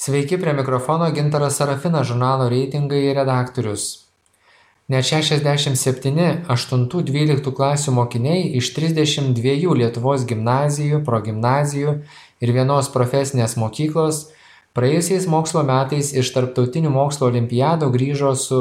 Sveiki, prie mikrofono Gintaras Sarafinas, žurnalo Reitingai redaktorius. Net 67 8-12 klasių mokiniai iš 32 Lietuvos gimnazijų, progimnazijų ir vienos profesinės mokyklos praėjusiais mokslo metais iš tarptautinių mokslo olimpiadų grįžo su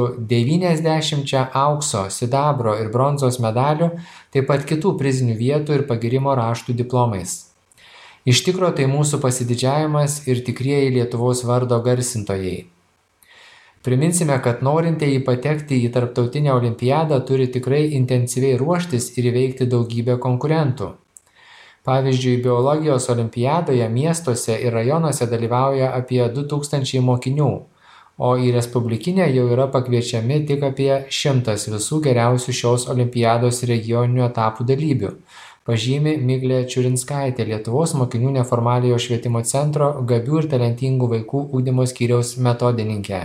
90 aukso, sidabro ir bronzos medalių, taip pat kitų prizinių vietų ir pagyrimo raštų diplomais. Iš tikro tai mūsų pasididžiavimas ir tikrieji Lietuvos vardo garsintojai. Priminsime, kad norintieji patekti į tarptautinę olimpiadą turi tikrai intensyviai ruoštis ir įveikti daugybę konkurentų. Pavyzdžiui, biologijos olimpiadoje miestuose ir rajonuose dalyvauja apie 2000 mokinių, o į respublikinę jau yra pakviečiami tik apie 100 visų geriausių šios olimpiados regioninių etapų dalyvių, pažymi Miglė Čiurinskaitė, Lietuvos mokinių neformaliojo švietimo centro gabių ir talentingų vaikų ugdymo skyriaus metodininkė.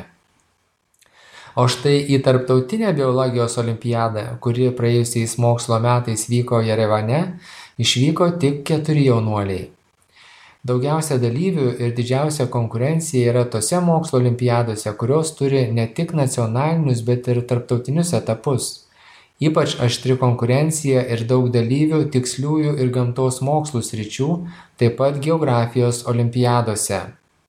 O štai į tarptautinę biologijos olimpiadą, kuri praėjusiais mokslo metais vyko Jerevane, išvyko tik 4 jaunuoliai. Daugiausia dalyvių ir didžiausia konkurencija yra tose mokslo olimpiadose, kurios turi ne tik nacionalinius, bet ir tarptautinius etapus. Ypač aštri konkurencija ir daug dalyvių tiksliųjų ir gamtos mokslų sričių, taip pat geografijos olimpiadose.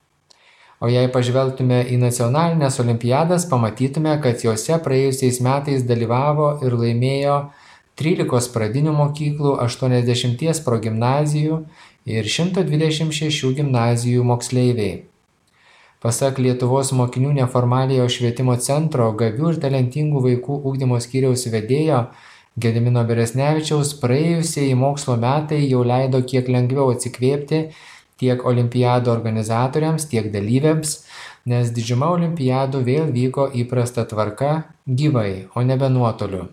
O jei pažvelgtume į nacionalinės olimpiadas, pamatytume, kad jose praėjusiais metais dalyvavo ir laimėjo 13 pradinių mokyklų, 80 progimnazijų ir 126 gimnazijų moksleiviai. Pasak Lietuvos mokinių neformaliojo švietimo centro gabių ir talentingų vaikų ugdymo skyriaus vedėjo Gedimino Beresnevičiaus, praėjusieji mokslo metai jau leido kiek lengviau atsikvėpti tiek olimpiadų organizatoriams, tiek dalyviams, nes didžiuma olimpiadų vėl vyko įprasta tvarka gyvai, o nebe nuotoliu.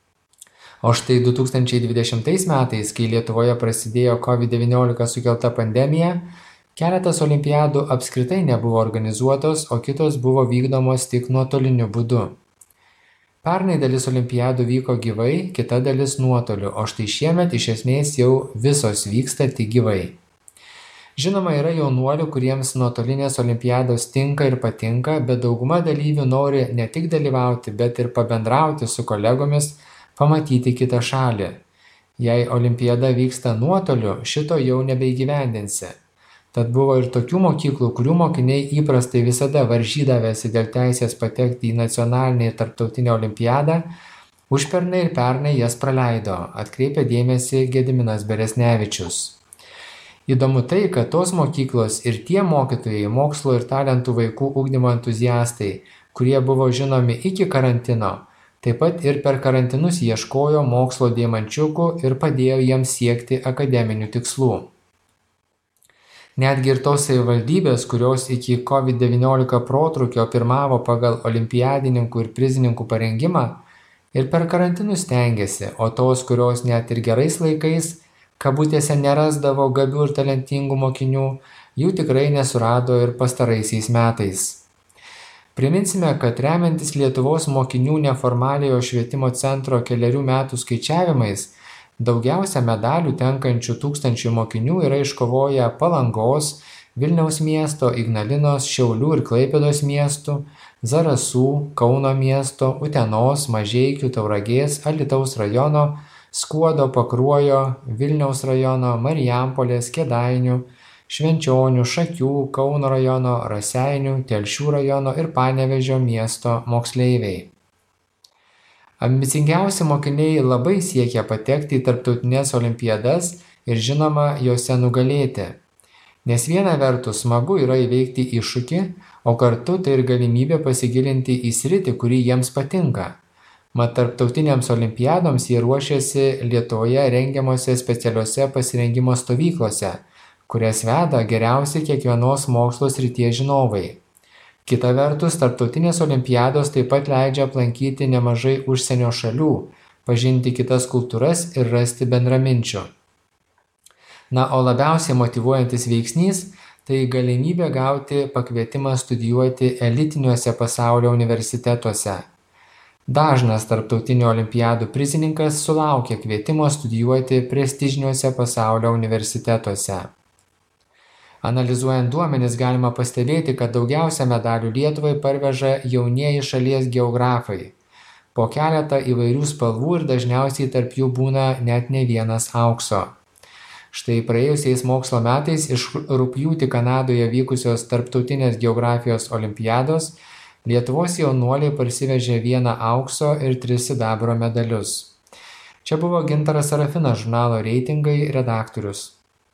O štai 2020 metais, kai Lietuvoje prasidėjo COVID-19 sukelta pandemija, keletas olimpiadų apskritai nebuvo organizuotos, o kitos buvo vykdomos tik nuotoliniu būdu. Pernai dalis olimpiadų vyko gyvai, kita dalis nuotoliu, o štai šiemet iš esmės jau visos vyksta tik gyvai. Žinoma, yra jaunuolių, kuriems nuotolinės olimpiados tinka ir patinka, bet dauguma dalyvių nori ne tik dalyvauti, bet ir pabendrauti su kolegomis, pamatyti kitą šalį. Jei olimpiada vyksta nuotoliu, šito jau nebeįgyvendinsi. Tad buvo ir tokių mokyklų, kurių mokiniai įprastai visada varžydavęsi dėl teisės patekti į nacionalinę ir tarptautinę olimpiadą, užpernai ir pernai jas praleido, atkreipia dėmesį Gediminas Beresnevičius. Įdomu tai, kad tos mokyklos ir tie mokytojai, mokslo ir talentų vaikų ugdymo entuziastai, kurie buvo žinomi iki karantino, taip pat ir per karantinus ieškojo mokslo deimančiukų ir padėjo jiems siekti akademinių tikslų. Netgi ir tos savivaldybės, kurios iki COVID-19 protrūkio pirmavo pagal olimpiadininkų ir prizininkų parengimą, ir per karantinus stengiasi, o tos, kurios net ir gerais laikais kabutėse nerasdavo gabių ir talentingų mokinių, jų tikrai nesurado ir pastaraisiais metais. Priminsime, kad remiantis Lietuvos mokinių neformaliojo švietimo centro kelerių metų skaičiavimais, daugiausia medalių tenkančių 1000 mokinių yra iškovoję Palangos, Vilniaus miesto, Ignalinos, Šiaulių ir Klaipėdos miestų, Zarasų, Kauno miesto, Utenos, Mažeikių, Tauragės, Alytaus rajono, Skuodo, Pakruojo, Vilniaus rajono, Marijampolės, Kėdainių, Švenčionių, Šakių, Kauno rajono, Raseinių, Telšių rajono ir Panevėžio miesto moksleiviai. Ambicingiausi mokiniai labai siekia patekti į tarptautinės olimpiadas ir žinoma, jose nugalėti. Nes viena vertus smagu yra įveikti iššūkį, o kartu tai ir galimybė pasigilinti į sritį, kuri jiems patinka. Mat tarptautinėms olimpiadoms jie ruošiasi Lietuvoje rengiamose specialiose pasirengimo stovyklose, kurias veda geriausi kiekvienos mokslo srities žinovai. Kita vertus, tarptautinės olimpiados taip pat leidžia aplankyti nemažai užsienio šalių, pažinti kitas kultūras ir rasti bendraminčių. Na, o labiausiai motyvuojantis veiksnys – tai galimybė gauti pakvietimą studijuoti elitiniuose pasaulio universitetuose. Dažnas tarptautinių olimpiadų prizininkas sulaukia kvietimo studijuoti prestižiniuose pasaulio universitetuose. Analizuojant duomenis galima pastebėti, kad daugiausia medalių Lietuvai parveža jaunieji šalies geografai. Po keletą įvairių spalvų ir dažniausiai tarp jų būna net ne vienas aukso. Štai praėjusiais mokslo metais iš rugpjūtį Kanadoje vykusios tarptautinės geografijos olimpiados Lietuvos jaunuoliai parsivežė 1 aukso ir 3 sidabro medalius. Čia buvo Gintaras Sarafinas, žurnalo Reitingai redaktorius.